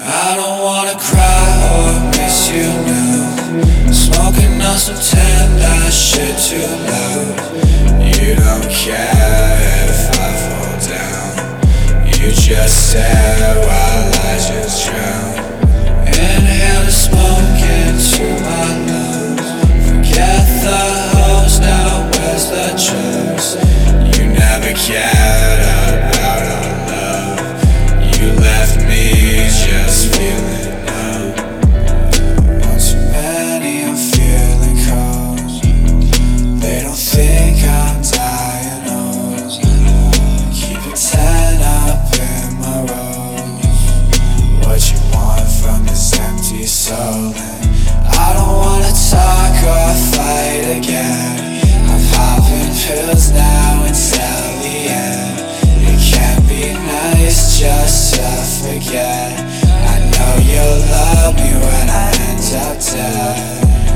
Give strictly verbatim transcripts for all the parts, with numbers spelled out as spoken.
I don't wanna cry or miss you now. Smoking on some tender shit too loud. You don't care if I fall down. You just stare while I just drown. Inhale the smoke into my lungs. Forget the hoes, now where's the drugs? You never cared about our love. You left me just feeling numb. One too many, I'm feeling cold. They don't think I'm dying old. Keep a ten up in my road. What you want from this empty soul? And I don't wanna talk or fight again. I'm popping pills now until the end. It can't be nice just to forget. I know you'll love me when I end up dead.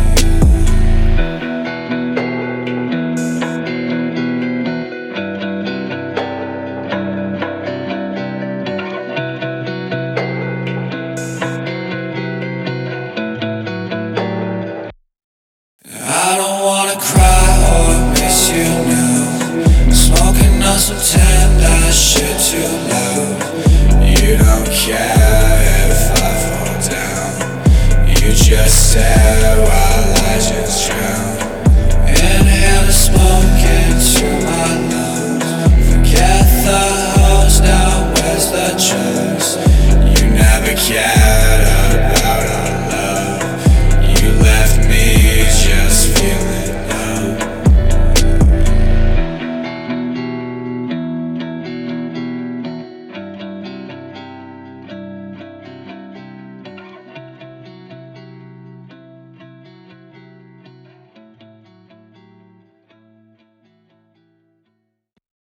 I don't wanna cry or miss you now. Smoking on some tender shit too loud. You don't care if I fall down. You just stare while I just drown. Inhale the smoke into my lungs. Forget the hoes, now where's the drugs? You never cared about us.